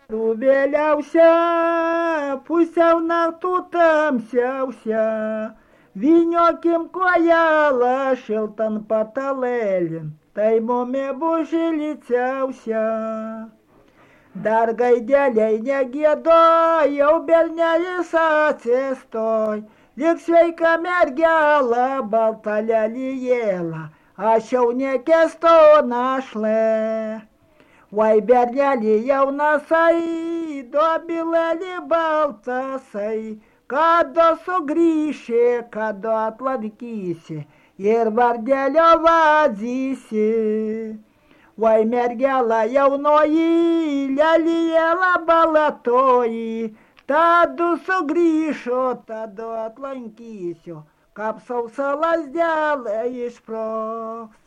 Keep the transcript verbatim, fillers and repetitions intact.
Vėliausia, pusiau naktų tamsiausia, vyniokim kojelą šiltan patalėlin, tai mumi bus žiliciausia. Dar gaideliai negėdo, jau bernelis atsistoj, lyg sveika mergela, balta lelijėla, aš jau nekestau našlė. Vai bernelį jaunasai, dobilėlį baltasai, kada sugrįši, kada atlankysi ir vardelio vadzysi. Vai mergela jaunoji, lelijėla balatoji, tadu sugrįšo, tadu atlankysiu, kaip sausa lasdelė išproks.